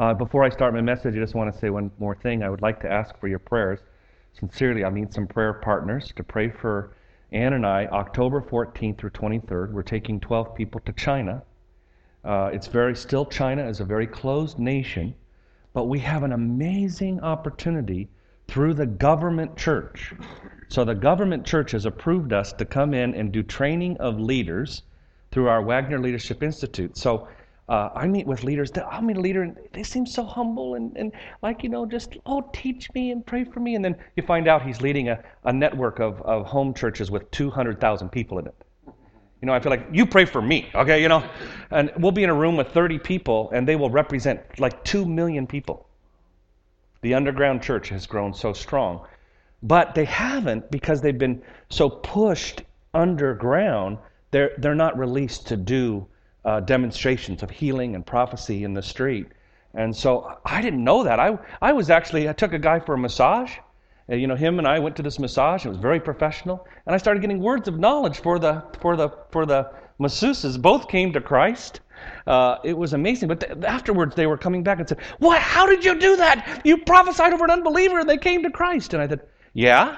Before I start my message, I just want to say one more thing. I would like to ask for your prayers. Sincerely, I need some prayer partners to pray for Ann and I, October 14th through 23rd. We're taking 12 people to China. China is a very closed nation, but we have an amazing opportunity through the government church. So the government church has approved us to come in and do training of leaders through our Wagner Leadership Institute. So I meet with leaders. I'll meet a leader, and they seem so humble and like, just, teach me and pray for me. And then you find out he's leading a network of home churches with 200,000 people in it. I feel like, you pray for me, okay, And we'll be in a room with 30 people, and they will represent like 2 million people. The underground church has grown so strong. But they haven't, because they've been so pushed underground, they're not released to do demonstrations of healing and prophecy in the street. And so I didn't know that. I took a guy for a massage. Him and I went to this massage. It was very professional. And I started getting words of knowledge for the masseuses. Both came to Christ. It was amazing. But afterwards, they were coming back and said, "What? How did you do that? You prophesied over an unbeliever and they came to Christ." And I said, Yeah.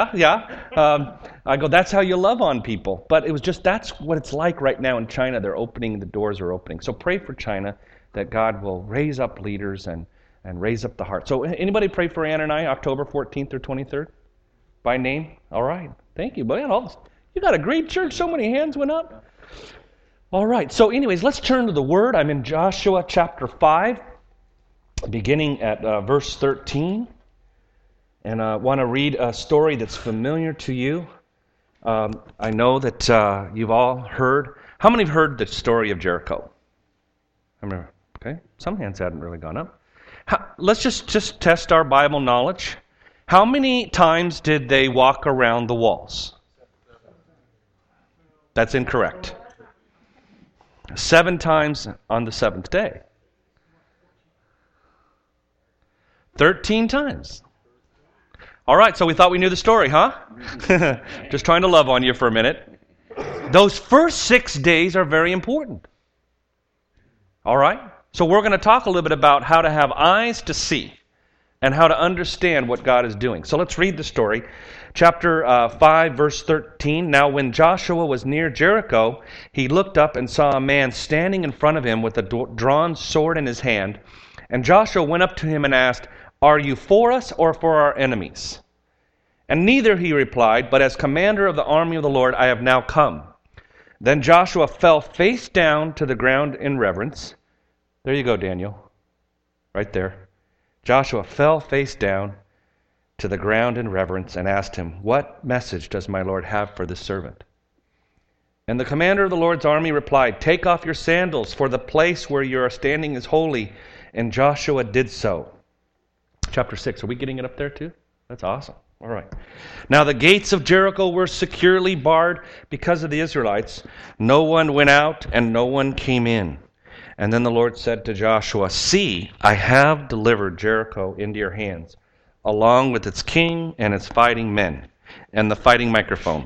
I go, that's how you love on people. But it was just, that's what it's like right now in China. The doors are opening. So pray for China that God will raise up leaders and raise up the heart. So anybody pray for Ann and I, October 14th or 23rd? By name? All right. Thank you. Man, you got a great church. So many hands went up. All right. So anyways, let's turn to the Word. I'm in Joshua chapter 5, beginning at verse 13. And I want to read a story that's familiar to you. I know that you've all heard. How many have heard the story of Jericho? Okay, some hands hadn't really gone up. Let's just test our Bible knowledge. How many times did they walk around the walls? That's incorrect. 7 times on the 7th day. 13 times. All right, so we thought we knew the story, huh? Just trying to love on you for a minute. Those first 6 days are very important. All right? So we're going to talk a little bit about how to have eyes to see and how to understand what God is doing. So let's read the story. Chapter 5, verse 13. Now when Joshua was near Jericho, he looked up and saw a man standing in front of him with a drawn sword in his hand. And Joshua went up to him and asked, "Are you for us or for our enemies?" And neither, he replied, "but as commander of the army of the Lord I have now come." Then Joshua fell face down to the ground in reverence. There you go, Daniel. Right there. Joshua fell face down to the ground in reverence and asked him, "What message does my Lord have for this servant?" And the commander of the Lord's army replied, "Take off your sandals, for the place where you are standing is holy." And Joshua did so. Chapter 6. Are we getting it up there too? That's awesome. All right. Now the gates of Jericho were securely barred because of the Israelites. No one went out and no one came in. And then the Lord said to Joshua, "See, I have delivered Jericho into your hands, along with its king and its fighting men." And the fighting microphone.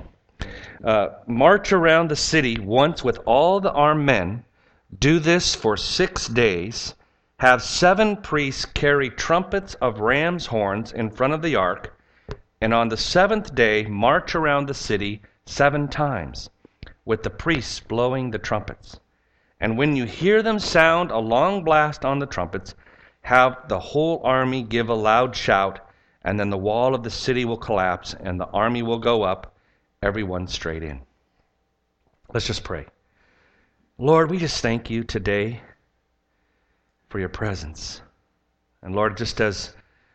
March around the city once with all the armed men. Do this for 6 days. Have 7 priests carry trumpets of ram's horns in front of the ark, and on the 7th day march around the city 7 times, with the priests blowing the trumpets. And when you hear them sound a long blast on the trumpets, have the whole army give a loud shout, and then the wall of the city will collapse, and the army will go up, everyone straight in. Let's just pray. Lord, we just thank you today for your presence. And Lord, just as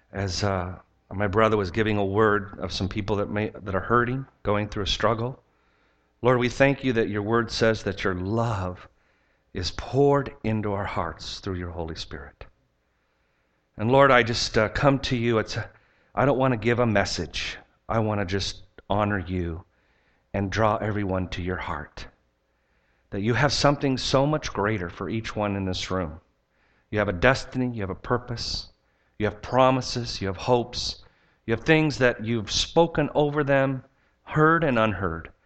my brother was giving a word of some people that are hurting, going through a struggle, Lord, we thank you that your word says that your love is poured into our hearts through your Holy Spirit. And Lord, I just come to you. I don't want to give a message. I want to just honor you and draw everyone to your heart. That you have something so much greater for each one in this room. You have a destiny, you have a purpose, you have promises, you have hopes, you have things that you've spoken over them, heard and unheard.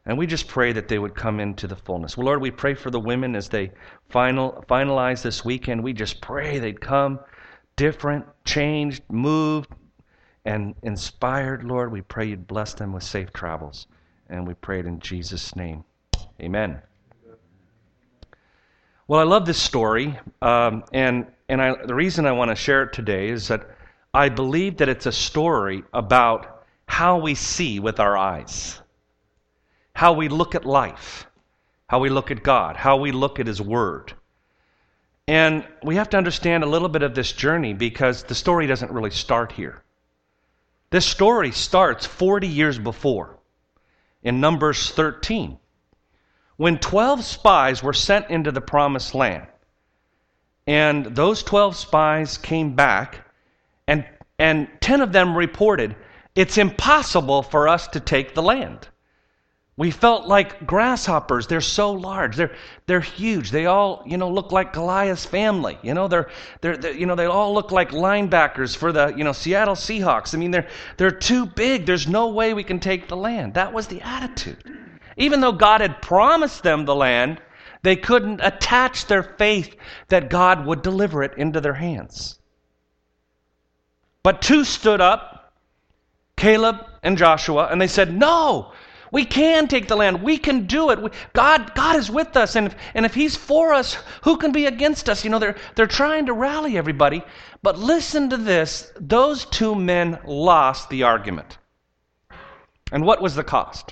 And we just pray that they would come into the fullness. Well, Lord, we pray for the women as they finalize this weekend. We just pray they'd come different, changed, moved, and inspired. Lord, we pray you'd bless them with safe travels. And we pray it in Jesus' name. Amen. Well, I love this story, the reason I want to share it today is that I believe that it's a story about how we see with our eyes, how we look at life, how we look at God, how we look at His Word. And we have to understand a little bit of this journey because the story doesn't really start here. This story starts 40 years before, in Numbers 13. When 12 spies were sent into the promised land, and those 12 spies came back, and 10 of them reported, it's impossible for us to take the land. We felt like grasshoppers. They're so large. They're huge. They all, look like Goliath's family. They all look like linebackers for the, Seattle Seahawks. I mean, they're too big. There's no way we can take the land. That was the attitude. Even though God had promised them the land, they couldn't attach their faith that God would deliver it into their hands. But 2 stood up, Caleb and Joshua, and they said, no, we can take the land. We can do it. God is with us, and if He's for us, who can be against us? They're trying to rally everybody. But listen to this. Those 2 men lost the argument. And what was the cost?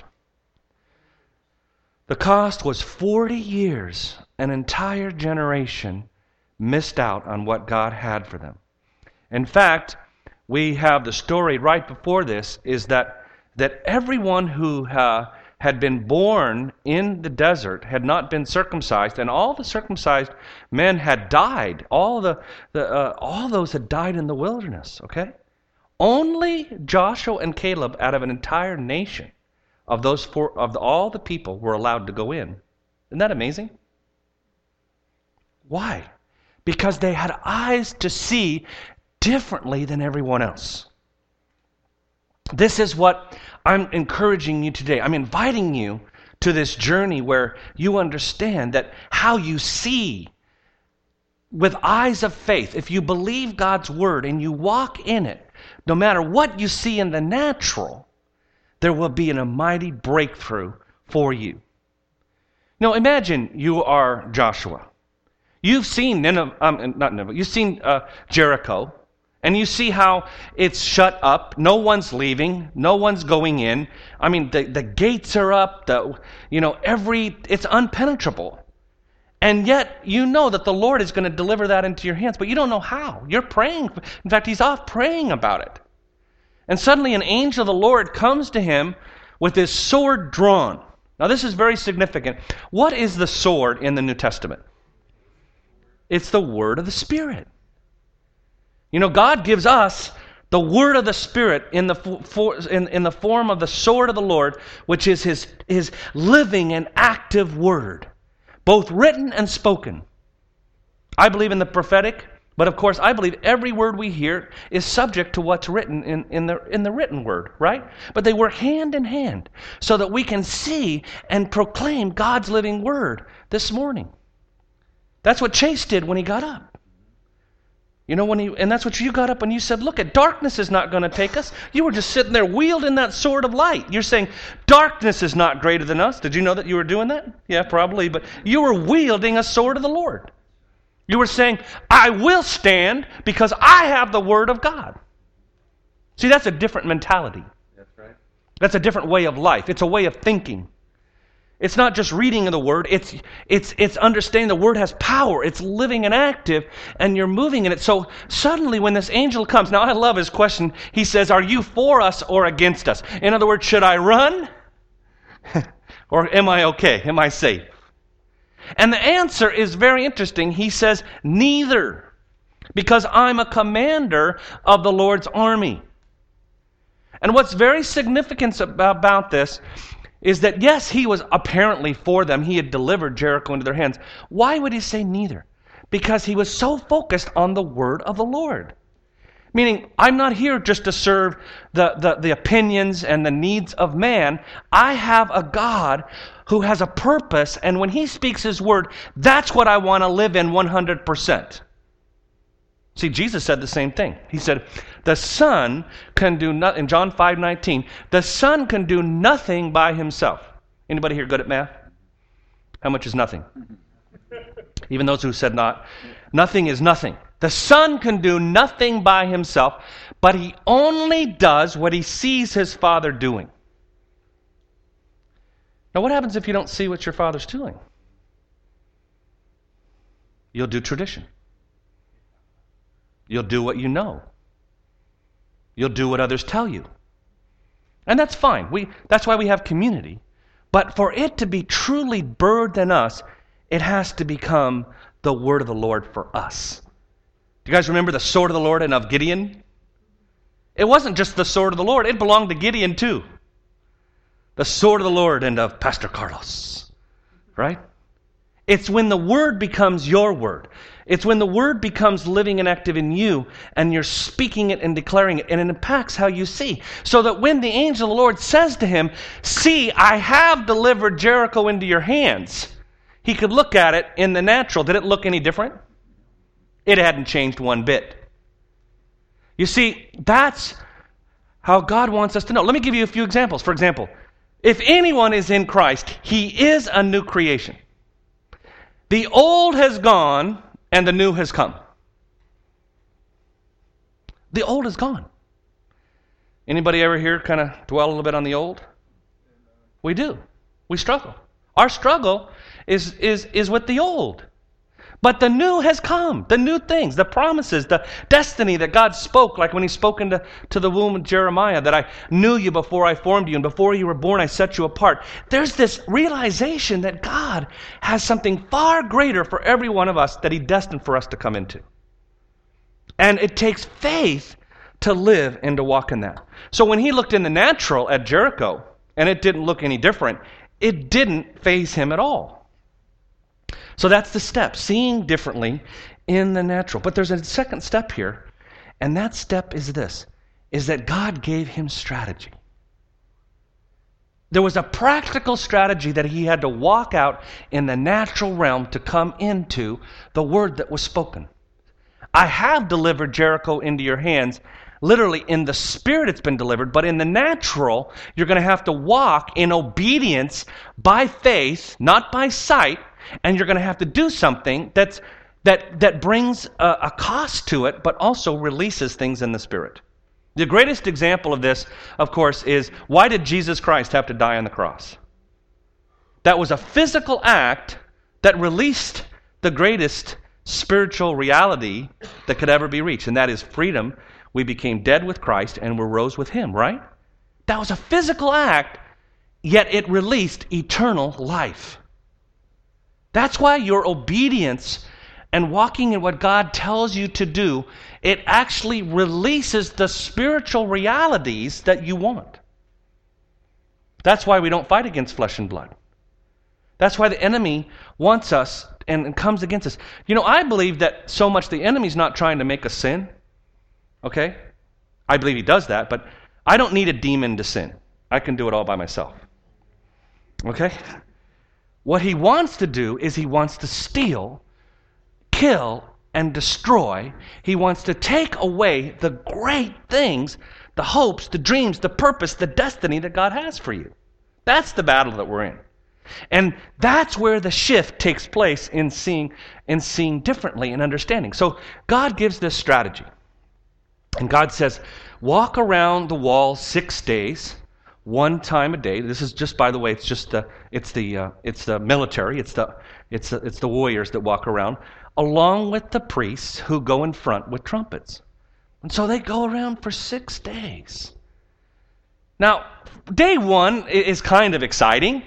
The cost was 40 years, an entire generation missed out on what God had for them. In fact, we have the story right before this is that everyone who had been born in the desert had not been circumcised, and all the circumcised men had died. All those had died in the wilderness. Okay, only Joshua and Caleb, out of an entire nation of all the people, were allowed to go in. Isn't that amazing? Why? Because they had eyes to see differently than everyone else. This is what I'm encouraging you today. I'm inviting you to this journey where you understand that how you see with eyes of faith, if you believe God's Word and you walk in it, no matter what you see in the natural, there will be a mighty breakthrough for you. Now imagine you are Joshua. You've seen you've seen Jericho. And you see how it's shut up. No one's leaving. No one's going in. I mean, the gates are up. It's unpenetrable. And yet, you know that the Lord is going to deliver that into your hands, but you don't know how. You're praying. In fact, he's off praying about it. And suddenly an angel of the Lord comes to him with his sword drawn. Now, this is very significant. What is the sword in the New Testament? It's the word of the Spirit. God gives us the word of the Spirit in the form of the sword of the Lord, which is His living and active word, both written and spoken. I believe in the prophetic, but of course I believe every word we hear is subject to what's written in the written word, right? But they work hand in hand so that we can see and proclaim God's living word this morning. That's what Chase did when he got up. And that's what you got up and you said, look, darkness is not going to take us. You were just sitting there wielding that sword of light. You're saying, darkness is not greater than us. Did you know that you were doing that? Yeah, probably. But you were wielding a sword of the Lord. You were saying, I will stand because I have the word of God. See, that's a different mentality. That's right. That's a different way of life. It's a way of thinking. It's not just reading of the Word. It's understanding the Word has power. It's living and active, and you're moving in it. So suddenly when this angel comes, now I love his question. He says, are you for us or against us? In other words, should I run? Or am I okay? Am I safe? And the answer is very interesting. He says, neither, because I'm a commander of the Lord's army. And what's very significant about this is that, yes, he was apparently for them. He had delivered Jericho into their hands. Why would he say neither? Because he was so focused on the word of the Lord. Meaning, I'm not here just to serve the opinions and the needs of man. I have a God who has a purpose, and when He speaks His word, that's what I want to live in 100%. See, Jesus said the same thing. He said, the Son can do nothing. In John 5:19, the Son can do nothing by Himself. Anybody here good at math? How much is nothing? Even those who said not. Nothing is nothing. The Son can do nothing by Himself, but He only does what He sees His Father doing. Now, what happens if you don't see what your Father's doing? You'll do tradition. You'll do what you know. You'll do what others tell you. And that's fine. That's why we have community. But for it to be truly birthed in us, it has to become the word of the Lord for us. Do you guys remember the sword of the Lord and of Gideon? It wasn't just the sword of the Lord. It belonged to Gideon too. The sword of the Lord and of Pastor Carlos. Right? It's when the word becomes your word. It's when the word becomes living and active in you, and you're speaking it and declaring it, and it impacts how you see. So that when the angel of the Lord says to him, see, I have delivered Jericho into your hands, he could look at it in the natural. Did it look any different? It hadn't changed one bit. You see, that's how God wants us to know. Let me give you a few examples. For example, if anyone is in Christ, he is a new creation. The old has gone and the new has come. The old is gone. Anybody ever here kind of dwell a little bit on the old? We do. We struggle. Our struggle is with the old. But the new has come. The new things, the promises, the destiny that God spoke, like when He spoke into the womb of Jeremiah, that I knew you before I formed you, and before you were born I set you apart. There's this realization that God has something far greater for every one of us that He destined for us to come into. And it takes faith to live and to walk in that. So when He looked in the natural at Jericho, and it didn't look any different, it didn't faze Him at all. So that's the step, seeing differently in the natural. But there's a second step here, and that step is this, is that God gave him strategy. There was a practical strategy that he had to walk out in the natural realm to come into the word that was spoken. I have delivered Jericho into your hands. Literally, in the spirit it's been delivered, but in the natural, you're going to have to walk in obedience by faith, not by sight, and you're going to have to do something that brings a cost to it, but also releases things in the spirit. The greatest example of this, of course, is why did Jesus Christ have to die on the cross? That was a physical act that released the greatest spiritual reality that could ever be reached, and that is freedom. We became dead with Christ and we rose with Him, right? That was a physical act, yet it released eternal life. That's why your obedience and walking in what God tells you to do, it actually releases the spiritual realities that you want. That's why we don't fight against flesh and blood. That's why the enemy wants us and comes against us. You know, I believe that so much the enemy's not trying to make us sin. Okay? I believe he does that, but I don't need a demon to sin. I can do it all by myself. Okay? What he wants to do is he wants to steal, kill, and destroy. He wants to take away the great things, the hopes, the dreams, the purpose, the destiny that God has for you. That's the battle that we're in. And that's where the shift takes place in seeing differently and understanding. So God gives this strategy. And God says, walk around the wall 6 days, one time a day. This is just, by the way, it's the military, it's the warriors that walk around, along with the priests who go in front with trumpets. And so they go around for 6 days. Now, day one is kind of exciting.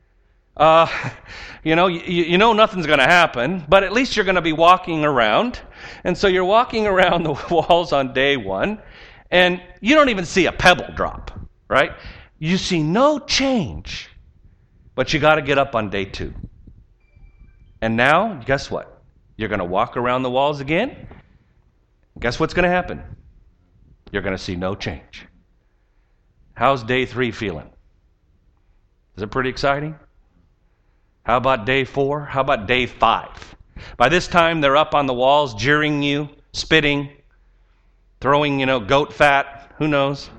You know nothing's going to happen, but at least you're going to be walking around. And so you're walking around the walls on day one, and you don't even see a pebble drop, right? You see no change, but you got to get up on day two. And now, guess what? You're going to walk around the walls again. Guess what's going to happen? you're going to see no change. How's day 3 feeling? Is it pretty exciting? How about day 4? How about day 5? By this time, they're up on the walls, jeering you, spitting, throwing, goat fat. Who knows?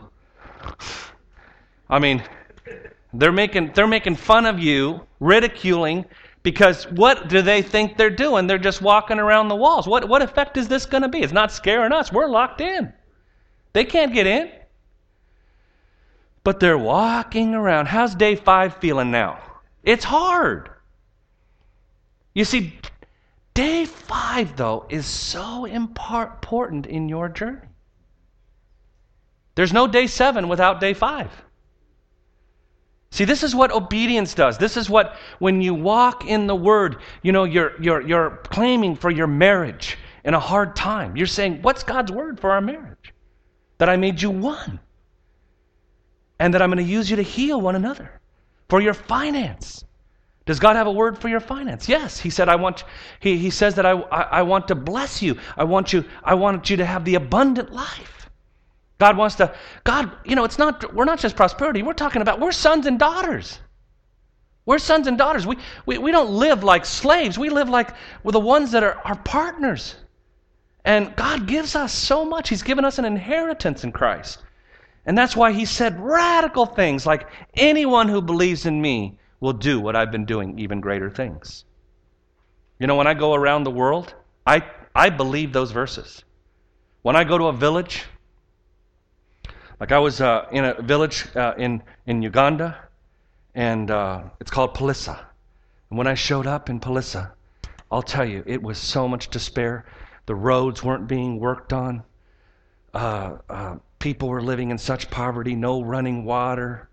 I mean, they're making fun of you, ridiculing, because what do they think they're doing? They're just walking around the walls. What effect is this going to be? It's not scaring us. We're locked in. They can't get in. But they're walking around. How's day 5 feeling now? It's hard. You see, day 5, though, is so important in your journey. There's no day 7 without day 5. See, this is what obedience does. This is what, when you walk in the Word, you're claiming for your marriage in a hard time. You're saying, what's God's word for our marriage? That I made you one. And that I'm going to use you to heal one another. For your finance. Does God have a word for your finance? Yes. He said, He says that I want to bless you. I want you to have the abundant life. God wants to, we're not just prosperity. We're talking about, we're sons and daughters. We're sons and daughters. We don't live like slaves. We live like we're the ones that are our partners. And God gives us so much. He's given us an inheritance in Christ. And that's why He said radical things like, anyone who believes in me will do what I've been doing, even greater things. When I go around the world, I believe those verses. When I go to a village, like I was in a village in Uganda, and it's called Palissa. And when I showed up in Palissa, I'll tell you, it was so much despair. The roads weren't being worked on. People were living in such poverty, no running water,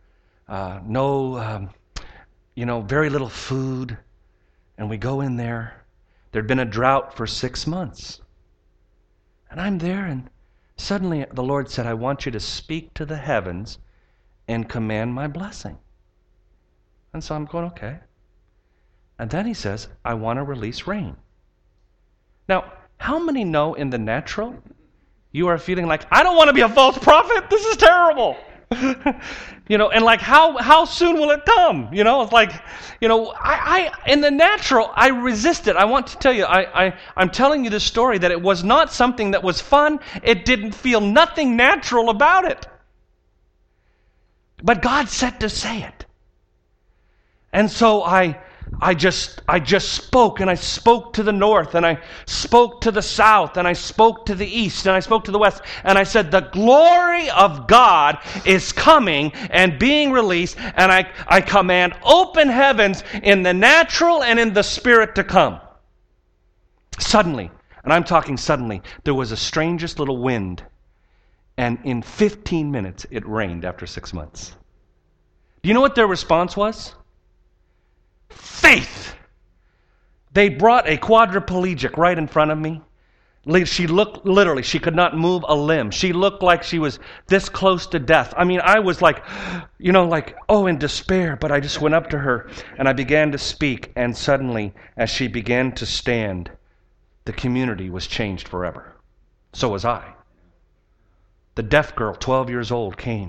very little food. And we go in there. There'd been a drought for 6 months. And I'm there, and suddenly the Lord said, I want you to speak to the heavens and command my blessing. And so I'm going, okay. And then He says, I want to release rain. Now, how many know in the natural you are feeling like, I don't want to be a false prophet. This is terrible. And like, how soon will it come? It's like, I in the natural, I resist it. I want to tell you, I'm telling you this story that it was not something that was fun. It didn't feel nothing natural about it. But God said to say it. And so I just spoke, and I spoke to the north, and I spoke to the south, and I spoke to the east, and I spoke to the west, and I said, the glory of God is coming and being released, and I command open heavens in the natural and in the spirit to come. Suddenly, and I'm talking suddenly, there was the strangest little wind, and in 15 minutes it rained after 6 months. Do you know what their response was? Faith. They brought a quadriplegic right in front of me. She looked, literally, she could not move a limb. She looked like she was this close to death. I mean, I was like, in despair. But I just went up to her and I began to speak. And suddenly, as she began to stand, the community was changed forever. So was I. The deaf girl, 12 years old, came.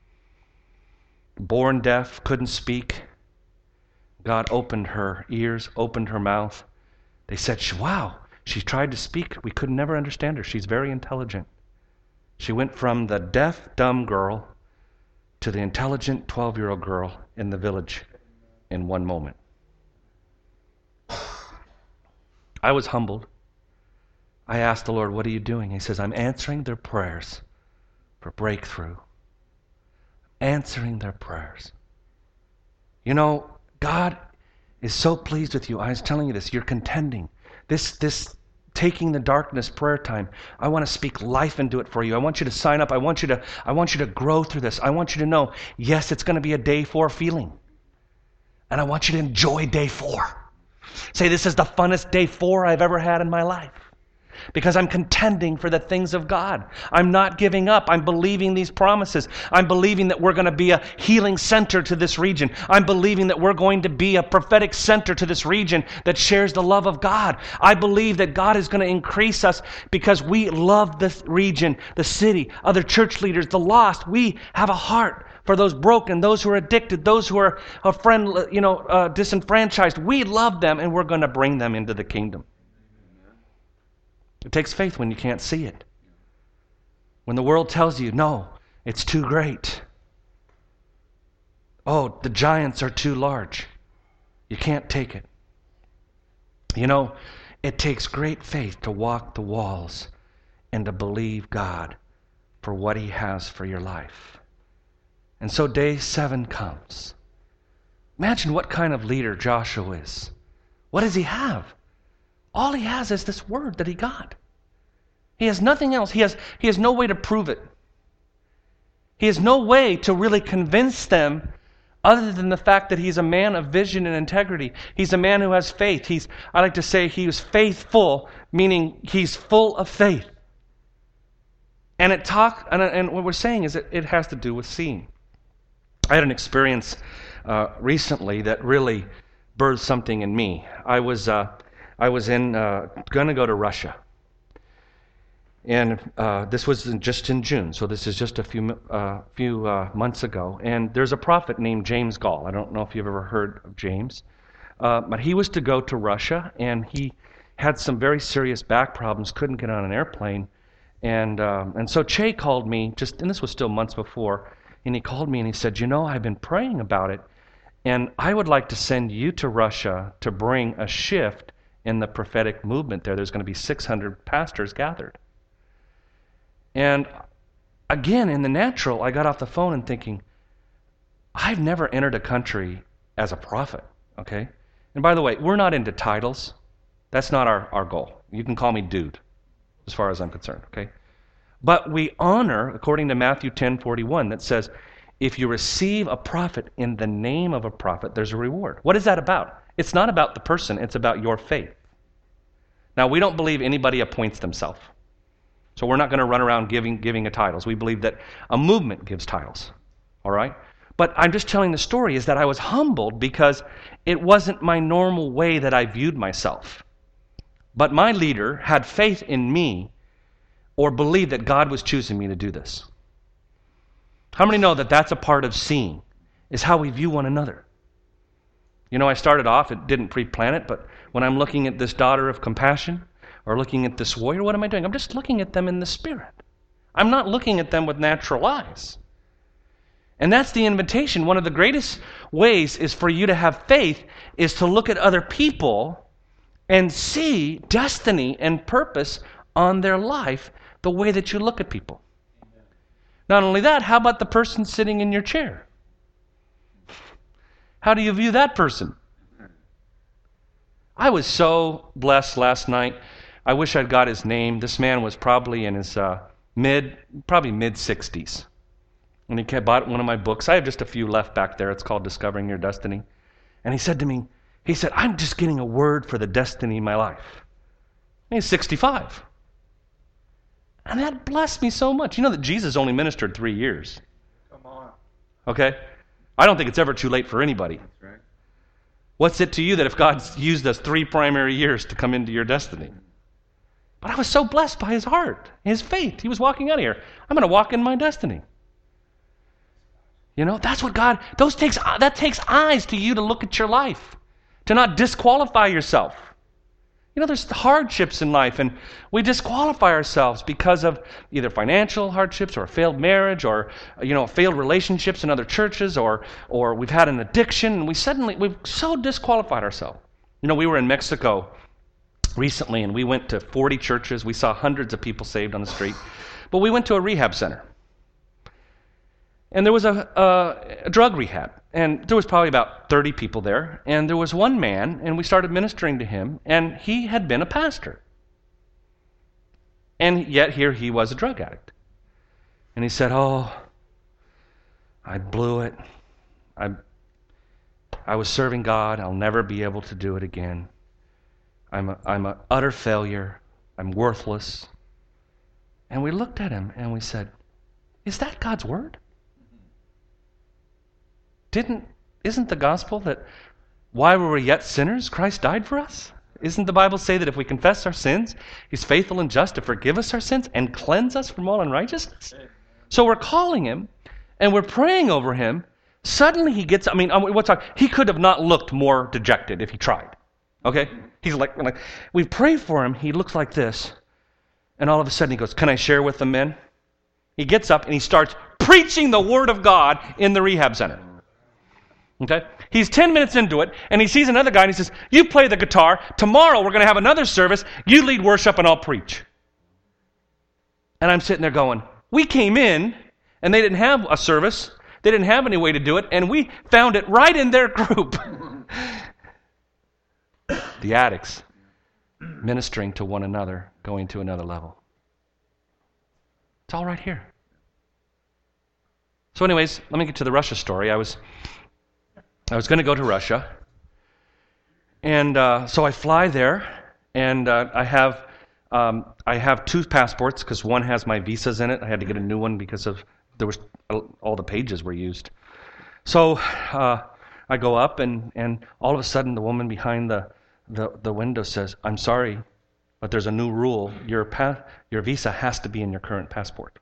Born deaf, couldn't speak. God opened her ears, opened her mouth. They said, wow, she tried to speak. We could never understand her. She's very intelligent. She went from the deaf, dumb girl to the intelligent 12-year-old girl in the village in one moment. I was humbled. I asked the Lord, what are you doing? He says, I'm answering their prayers for breakthrough. Answering their prayers. God is so pleased with you. I was telling you this. You're contending. This taking the darkness prayer time. I want to speak life into it for you. I want you to sign up. I want you to grow through this. I want you to know, yes, it's going to be a day 4 feeling. And I want you to enjoy day 4. Say, this is the funnest day 4 I've ever had in my life. because I'm contending for the things of God. I'm not giving up. I'm believing these promises. I'm believing that we're going to be a healing center to this region. I'm believing that we're going to be a prophetic center to this region that shares the love of God. I believe that God is going to increase us because we love this region, the city, other church leaders, the lost. We have a heart for those broken, those who are addicted, those who are disenfranchised. We love them, and we're going to bring them into the kingdom. It takes faith when you can't see it. When the world tells you, no, it's too great. Oh, the giants are too large. You can't take it. It takes great faith to walk the walls and to believe God for what He has for your life. And so day 7 comes. Imagine what kind of leader Joshua is. What does he have? All he has is this word that he got. He has nothing else. He has no way to prove it. He has no way to really convince them other than the fact that he's a man of vision and integrity. He's a man who has faith. I like to say he was faithful, meaning he's full of faith. And what we're saying is that it has to do with seeing. I had an experience recently that really birthed something in me. I was going to go to Russia, and this was just in June, so this is just a few months ago. And there's a prophet named James Gall. I don't know if you've ever heard of James, but he was to go to Russia, and he had some very serious back problems, couldn't get on an airplane, and so Che called me and this was still months before. And he called me and he said, I've been praying about it, and I would like to send you to Russia to bring a shift in the prophetic movement there. There's going to be 600 pastors gathered. And again, in the natural, I got off the phone and thinking, I've never entered a country as a prophet, okay? And by the way, we're not into titles. That's not our goal. You can call me dude, as far as I'm concerned, okay? But we honor, according to Matthew 10:41, that says, if you receive a prophet in the name of a prophet, there's a reward. What is that about? It's not about the person, it's about your faith. Now, we don't believe anybody appoints themselves. So we're not going to run around giving a titles. We believe that a movement gives titles. All right? But I'm just telling the story is that I was humbled because it wasn't my normal way that I viewed myself. But my leader had faith in me, or believe that God was choosing me to do this. How many know that that's a part of seeing, is how we view one another? I started off, it didn't pre-plan it, but when I'm looking at this daughter of compassion, or looking at this warrior, what am I doing? I'm just looking at them in the Spirit. I'm not looking at them with natural eyes. And that's the invitation. One of the greatest ways is for you to have faith, is to look at other people and see destiny and purpose on their life the way that you look at people. Not only that, how about the person sitting in your chair? How do you view that person? I was so blessed last night. I wish I'd got his name. This man was probably in his mid-60s. And he bought one of my books. I have just a few left back there. It's called Discovering Your Destiny. And he said to me, I'm just getting a word for the destiny of my life. And he's 65. And that blessed me so much. You know that Jesus only ministered 3 years. Come on. Okay? I don't think it's ever too late for anybody. That's right. What's it to you that if God's used us 3 primary years to come into your destiny? But I was so blessed by his heart, his faith. He was walking out of here. I'm going to walk in my destiny. That's what God, that takes eyes to you to look at your life, to not disqualify yourself. There's hardships in life, and we disqualify ourselves because of either financial hardships or a failed marriage or, failed relationships in other churches or we've had an addiction, and we've so disqualified ourselves. We were in Mexico recently, and we went to 40 churches. We saw hundreds of people saved on the street. But we went to a rehab center. And there was a drug rehab. And there was probably about 30 people there. And there was one man, and we started ministering to him, and he had been a pastor. And yet here he was a drug addict. And he said, I blew it. I was serving God. I'll never be able to do it again. I'm an utter failure. I'm worthless. And we looked at him and we said, is that God's word? Isn't the gospel that while we were yet sinners, Christ died for us? Isn't the Bible say that if we confess our sins, He's faithful and just to forgive us our sins and cleanse us from all unrighteousness? So we're calling Him and we're praying over him. Suddenly he gets, he could have not looked more dejected if he tried. Okay? He's like, we pray for him, he looks like this. And all of a sudden he goes, can I share with the men? He gets up and he starts preaching the Word of God in the rehab center. Okay? He's 10 minutes into it, and he sees another guy, and he says, you play the guitar. Tomorrow we're going to have another service. You lead worship, and I'll preach. And I'm sitting there going, we came in, and they didn't have a service. They didn't have any way to do it, and we found it right in their group. The addicts ministering to one another, going to another level. It's all right here. So anyways, let me get to the Russia story. I was going to go to Russia, and so I fly there, and I have two passports because one has my visas in it. I had to get a new one because all the pages were used. So I go up, and all of a sudden the woman behind the window says, "I'm sorry, but there's a new rule. Your visa has to be in your current passport."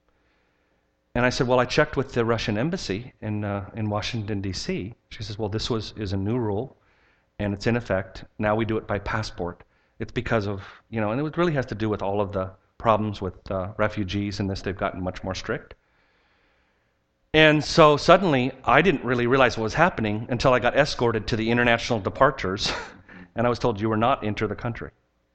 And I said, well, I checked with the Russian embassy in Washington, D.C. She says, well, this is a new rule, and it's in effect. Now we do it by passport. It's because of, and it really has to do with all of the problems with refugees and this. They've gotten much more strict. And so suddenly, I didn't really realize what was happening until I got escorted to the international departures, and I was told you were not enter the country.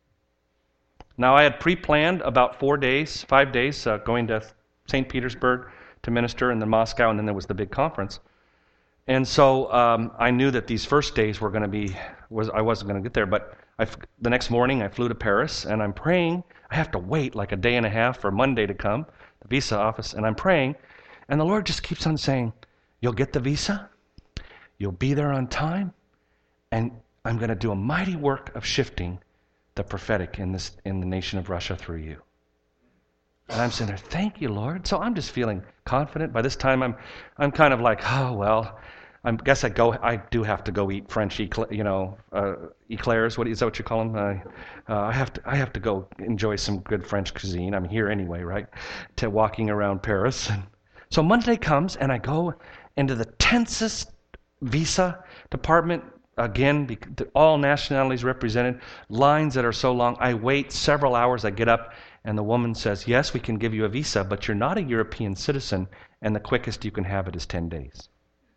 Now, I had pre-planned about 5 days, going to St. Petersburg to minister, and then Moscow, and then there was the big conference. And so I knew that these first days were going to be, I wasn't going to get there, but the next morning I flew to Paris, and I'm praying. I have to wait like a day and a half for Monday to come, the visa office, and I'm praying, and the Lord just keeps on saying, you'll get the visa, you'll be there on time, and I'm going to do a mighty work of shifting the prophetic in the nation of Russia through you. And I'm sitting there, thank you, Lord. So I'm just feeling confident. By this time, I'm kind of like, oh well, I guess I do have to go eat French, eclairs. Is that what you call them? I have to go enjoy some good French cuisine. I'm here anyway, right? To walking around Paris. And so Monday comes, and I go into the tensest visa department. Again, all nationalities represented, lines that are so long. I wait several hours. I get up, and the woman says, yes, we can give you a visa, but you're not a European citizen, and the quickest you can have it is 10 days.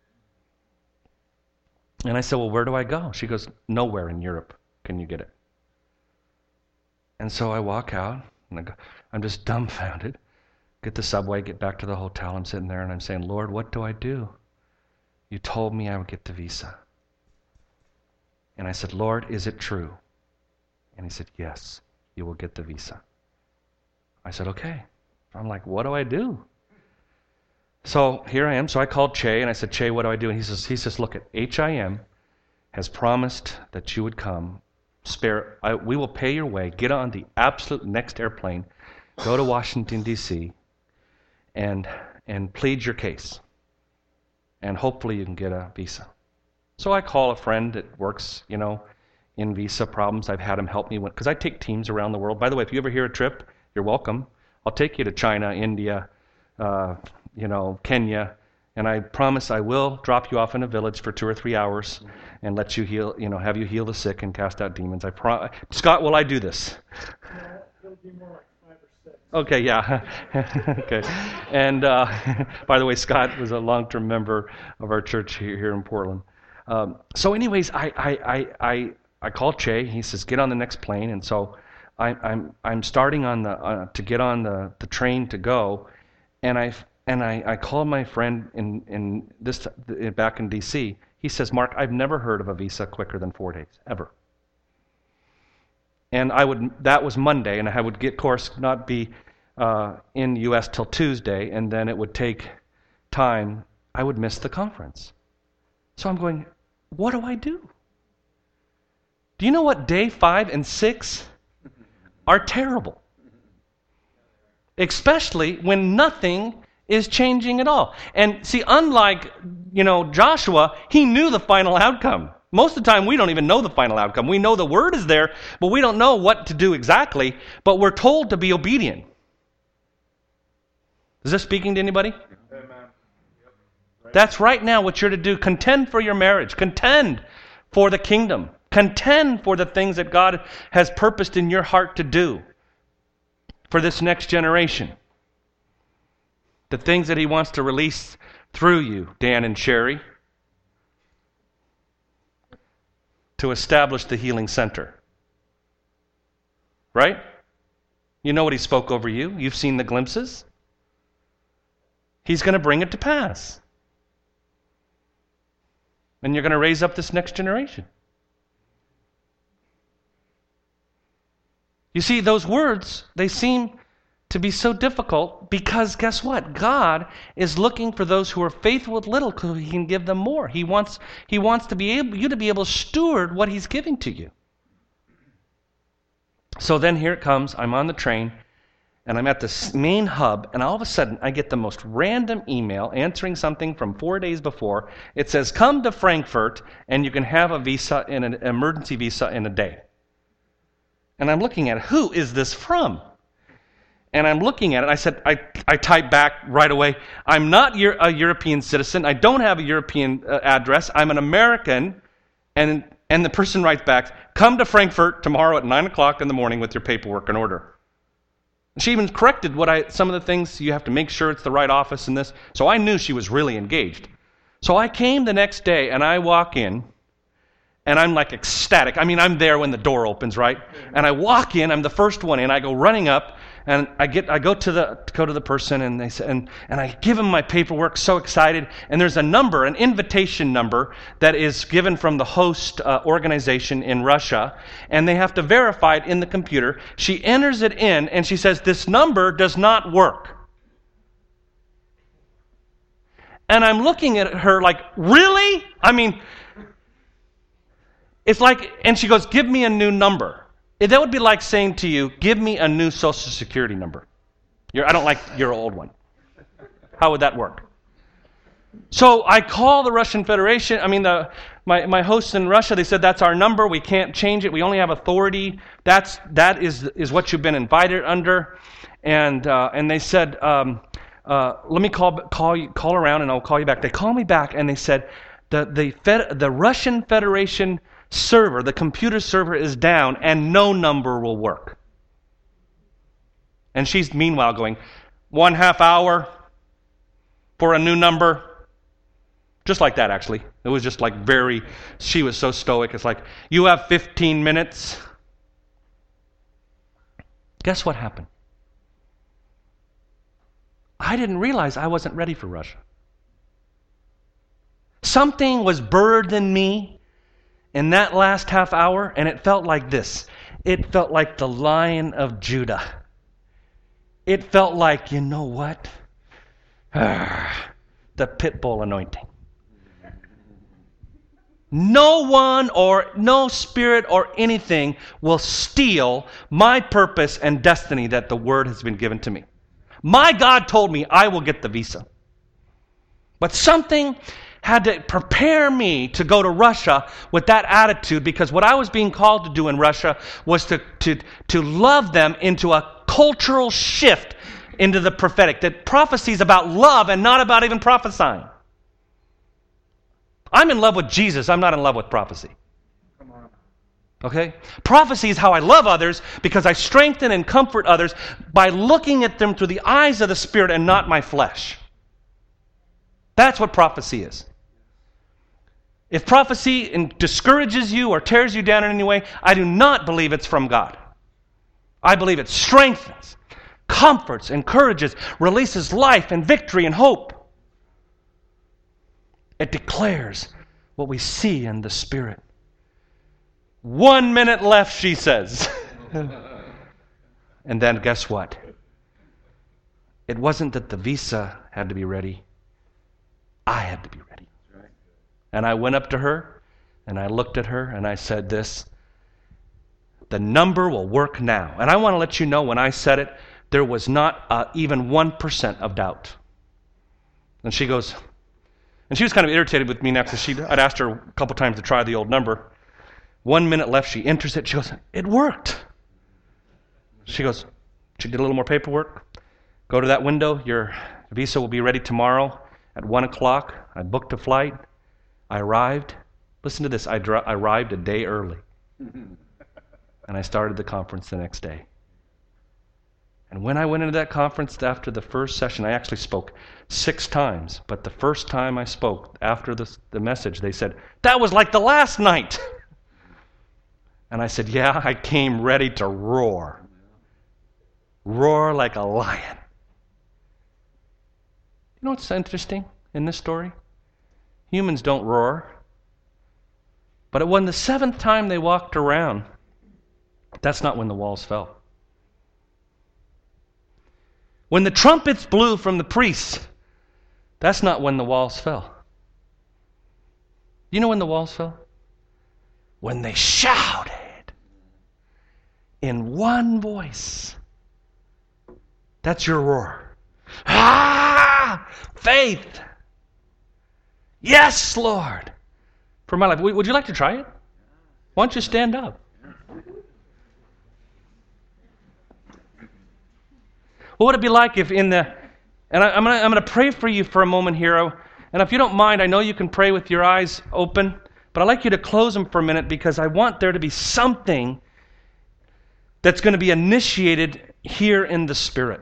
And I said, well, where do I go? She goes, nowhere in Europe can you get it. And so I walk out, and I'm just dumbfounded. Get the subway, get back to the hotel. I'm sitting there, and I'm saying, Lord, what do I do? You told me I would get the visa. And I said, Lord, is it true? And he said, yes, you will get the visa. I said, okay. I'm like, what do I do? So here I am. So I called Che, and I said, Che, what do I do? And he says, look, HIM has promised that you would come. We will pay your way. Get on the absolute next airplane. Go to Washington, D.C., and plead your case. And hopefully you can get a visa. So I call a friend that works, in visa problems. I've had him help me because I take teams around the world. By the way, if you ever hear a trip, you're welcome. I'll take you to China, India, Kenya, and I promise I will drop you off in a village for 2 or 3 hours and let you heal, have you heal the sick and cast out demons. Scott, will I do this? It'll be more like 5 or 6. Okay, yeah. Okay. And by the way, Scott was a long-term member of our church here in Portland. So anyways, I called Che. He says, get on the next plane. And so I'm starting on to get on the train to go, and I called my friend back in D.C. He says, Mark, I've never heard of a visa quicker than 4 days, ever. And that was Monday, and I would not be in the U.S. till Tuesday, and then it would take time. I would miss the conference. So I'm going, what do I do? Do you know what day 5 and 6 are terrible. Especially when nothing is changing at all. And see, unlike, Joshua, he knew the final outcome. Most of the time, we don't even know the final outcome. We know the word is there, but we don't know what to do exactly, but we're told to be obedient. Is this speaking to anybody? Amen. That's right now what you're to do. Contend for your marriage. Contend for the kingdom. Contend for the things that God has purposed in your heart to do for this next generation. The things that He wants to release through you, Dan and Sherry, to establish the healing center. Right? You know what He spoke over you. You've seen the glimpses. He's going to bring it to pass. And you're going to raise up this next generation. You see, those words, they seem to be so difficult because guess what? God is looking for those who are faithful with little so He can give them more. He wants to be you to be able to steward what He's giving to you. So then here it comes. I'm on the train, and I'm at the main hub, and all of a sudden I get the most random email answering something from 4 days before. It says, come to Frankfurt, and you can have an emergency visa in a day. And I'm looking at it. Who is this from? And I'm looking at it, and I said, I typed back right away, I'm not a European citizen. I don't have a European address. I'm an American. And the person writes back, come to Frankfurt tomorrow at 9 o'clock in the morning with your paperwork in order. And she even corrected some of the things. You have to make sure it's the right office and this. So I knew she was really engaged. So I came the next day, and I walk in, and I'm like ecstatic. I mean, I'm there when the door opens, right? And I walk in, I'm the first one in, I go running up, and I go to the person, and they say, and I give them my paperwork, so excited. And there's a number, an invitation number that is given from the host organization in Russia, and they have to verify it in the computer. She enters it in, and she says, this number does not work. And I'm looking at her like, really? I mean, it's like, and she goes, give me a new number. That would be like saying to you, give me a new Social Security number. I don't like your old one. How would that work? So I call the Russian Federation. I mean, my hosts in Russia, they said, that's our number. We can't change it. We only have authority. That is what you've been invited under. And they said, let me call around and I'll call you back. They call me back and they said, the Russian Federation server, the computer server is down and no number will work. And she's meanwhile going, 1/2 hour for a new number. Just like that, actually. It was just like she was so stoic. It's like, you have 15 minutes. Guess what happened? I didn't realize I wasn't ready for Russia. Something was birthed in me in that last half hour, and it felt like this. It felt like the Lion of Judah. It felt like, you know what? The pit bull anointing. No one or no spirit or anything will steal my purpose and destiny that the word has been given to me. My God told me I will get the visa. But something had to prepare me to go to Russia with that attitude, because what I was being called to do in Russia was to love them into a cultural shift into the prophetic. That prophecy is about love and not about even prophesying. I'm in love with Jesus. I'm not in love with prophecy. Come on. Okay? Prophecy is how I love others, because I strengthen and comfort others by looking at them through the eyes of the Spirit and not my flesh. That's what prophecy is. If prophecy discourages you or tears you down in any way, I do not believe it's from God. I believe it strengthens, comforts, encourages, releases life and victory and hope. It declares what we see in the Spirit. 1 minute left, she says. And then guess what? It wasn't that the visa had to be ready. I had to be ready. And I went up to her, and I looked at her, and I said this, The number will work now. And I want to let you know, when I said it, there was not even 1% of doubt. And she goes, and she was kind of irritated with me next. I'd asked her a couple times to try the old number. 1 minute left, she enters it. She goes, it worked. She goes, she did a little more paperwork. Go to that window. Your visa will be ready tomorrow at 1 o'clock. I booked a flight. I arrived. Listen to this. I arrived a day early. And I started the conference the next day. And when I went into that conference after the first session, I actually spoke 6 times. But the first time I spoke, after the message, they said, that was like the last night. And I said, yeah, I came ready to roar. Roar like a lion. You know what's interesting in this story? Humans don't roar. But when the 7th time they walked around, that's not when the walls fell. When the trumpets blew from the priests, that's not when the walls fell. You know when the walls fell? When they shouted in one voice. That's your roar. Ah! Faith! Yes, Lord! For my life. Would you like to try it? Why don't you stand up? What would it be like if I'm going to pray for you for a moment here. And if you don't mind, I know you can pray with your eyes open, but I'd like you to close them for a minute because I want there to be something that's going to be initiated here in the Spirit.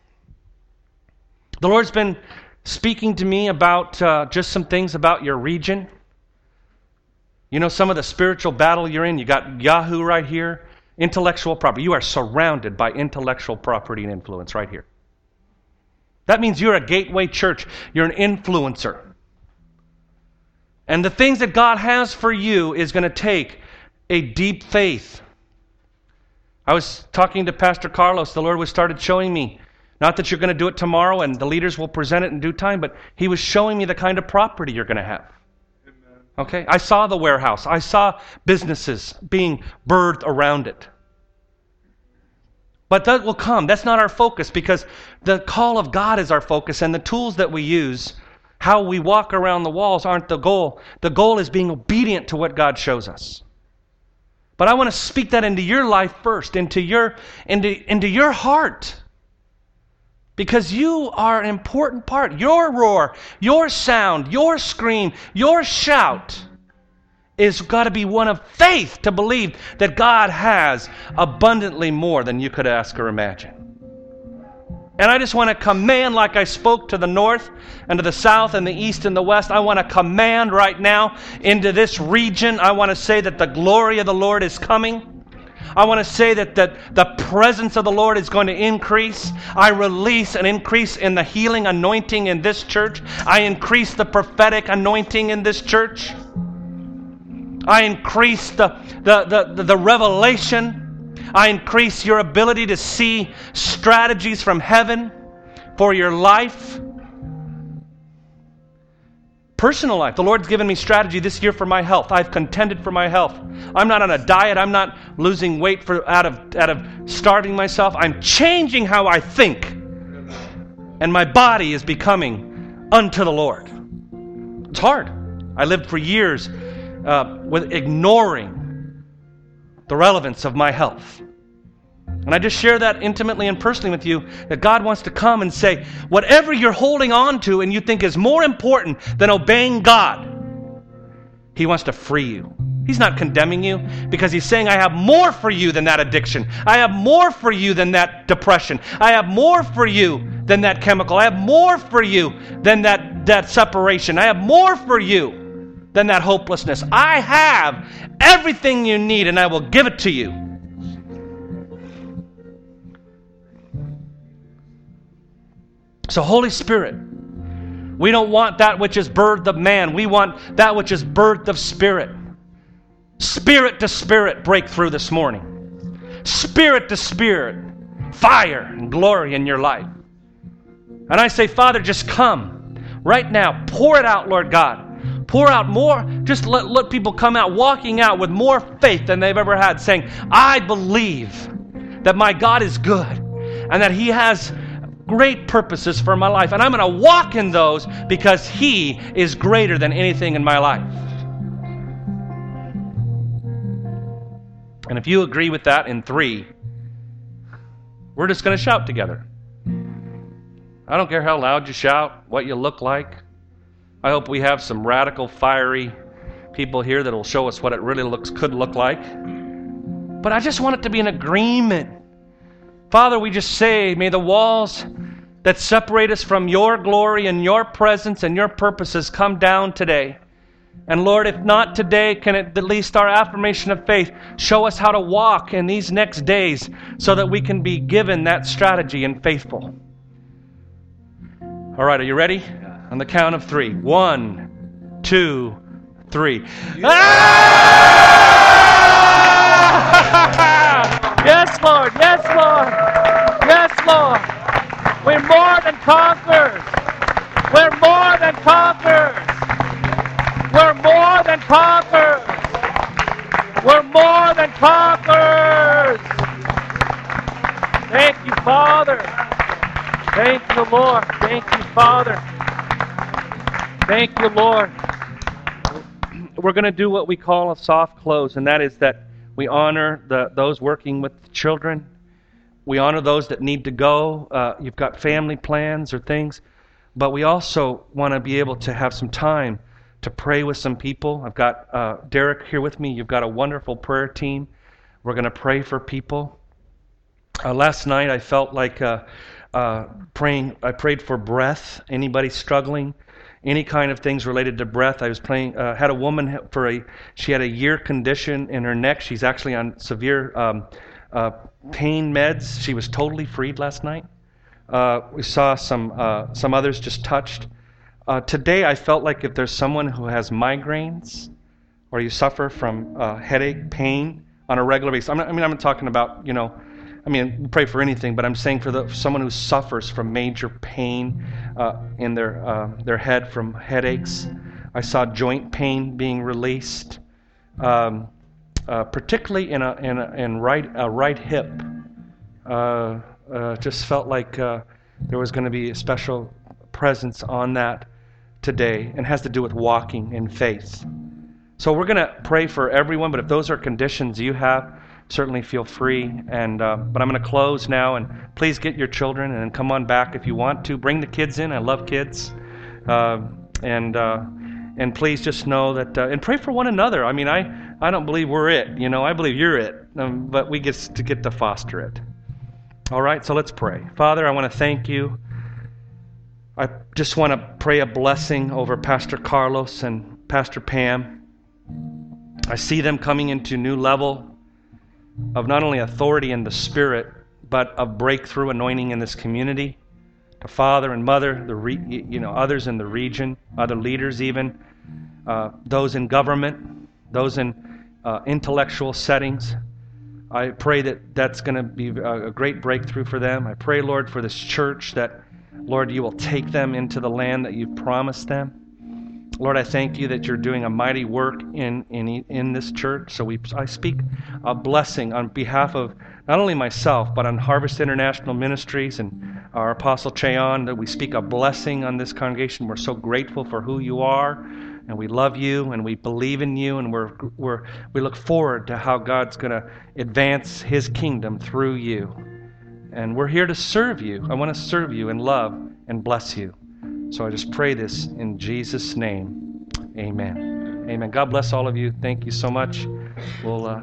The Lord's been speaking to me about just some things about your region. You know, some of the spiritual battle you're in. You got Yahoo right here. Intellectual property. You are surrounded by intellectual property and influence right here. That means you're a gateway church. You're an influencer. And the things that God has for you is going to take a deep faith. I was talking to Pastor Carlos. The Lord started showing me, not that you're going to do it tomorrow and the leaders will present it in due time, but He was showing me the kind of property you're going to have. Okay? I saw the warehouse. I saw businesses being birthed around it. But that will come. That's not our focus because the call of God is our focus, and the tools that we use, how we walk around the walls, aren't the goal. The goal is being obedient to what God shows us. But I want to speak that into your life first, into your heart. Because you are an important part. Your roar, your sound, your scream, your shout is got to be one of faith to believe that God has abundantly more than you could ask or imagine. And I just want to command, like I spoke to the north and to the south and the east and the west, I want to command right now into this region. I want to say that the glory of the Lord is coming. I want to say that the presence of the Lord is going to increase. I release an increase in the healing anointing in this church. I increase the prophetic anointing in this church. I increase the revelation. I increase your ability to see strategies from heaven for your life. Personal life. The Lord's given me strategy this year for my health. I've contended for my health. I'm not on a diet. I'm not losing weight out of starving myself. I'm changing how I think. And my body is becoming unto the Lord. It's hard. I lived for years with ignoring the relevance of my health. And I just share that intimately and personally with you, that God wants to come and say, whatever you're holding on to and you think is more important than obeying God, He wants to free you. He's not condemning you because He's saying, I have more for you than that addiction. I have more for you than that depression. I have more for you than that chemical. I have more for you than that separation. I have more for you than that hopelessness. I have everything you need and I will give it to you. So Holy Spirit, we don't want that which is birthed of man. We want that which is birthed of Spirit. Spirit to Spirit breakthrough this morning. Spirit to Spirit, fire and glory in your life. And I say, Father, just come right now. Pour it out, Lord God. Pour out more. Just let people come out, walking out with more faith than they've ever had, saying, I believe that my God is good and that He has great purposes for my life. And I'm going to walk in those because He is greater than anything in my life. And if you agree with that in 3, we're just going to shout together. I don't care how loud you shout, what you look like. I hope we have some radical, fiery people here that will show us what it really could look like. But I just want it to be an agreement. Father, we just say, may the walls that separate us from your glory and your presence and your purposes come down today. And Lord, if not today, can it at least our affirmation of faith show us how to walk in these next days so that we can be given that strategy and faithful. All right, are you ready? On the count of 3. 1, 2, 3. Yes, Lord. Yes, Lord. Yes, Lord. We're more than conquerors. We're more than conquerors. We're more than conquerors. We're more than conquerors. Thank you, Father. Thank you, Lord. Thank you, Father. Thank you, Lord. We're going to do what we call a soft close, and that is that we honor those working with children. We honor those that need to go. You've got family plans or things, but we also want to be able to have some time to pray with some people. I've got Derek here with me. You've got a wonderful prayer team. We're going to pray for people. Last night I felt like praying. I prayed for breath. Anybody struggling? Any kind of things related to breath. I was praying. Had a woman she had a year condition in her neck. She's actually on severe pain meds. She was totally freed last night. We saw some others just touched. Today I felt like if there's someone who has migraines or you suffer from headache, pain on a regular basis. I'm not talking about, pray for anything, but I'm saying for someone who suffers from major pain in their head from headaches. I saw joint pain being released, particularly in a right hip. Just felt like there was going to be a special presence on that today, and has to do with walking in faith. So we're going to pray for everyone, but if those are conditions you have, certainly feel free. And but I'm going to close now, and please get your children and come on back if you want to. Bring the kids in. I love kids. And please just know that, and pray for one another. I don't believe we're it. I believe you're it. But we get to foster it. All right, so let's pray. Father, I want to thank you. I just want to pray a blessing over Pastor Carlos and Pastor Pam. I see them coming into a new level of not only authority in the Spirit, but of breakthrough anointing in this community. The father and mother, others in the region, other leaders even, those in government, those in intellectual settings. I pray that that's going to be a great breakthrough for them. I pray, Lord, for this church that, Lord, you will take them into the land that you've promised them. Lord, I thank you that you're doing a mighty work in this church. So I speak a blessing on behalf of not only myself, but on Harvest International Ministries and our Apostle Cheon, that we speak a blessing on this congregation. We're so grateful for who you are, and we love you, and we believe in you, and we look forward to how God's going to advance His kingdom through you. And we're here to serve you. I want to serve you in love and bless you. So I just pray this in Jesus' name. Amen. Amen. God bless all of you. Thank you so much. We'll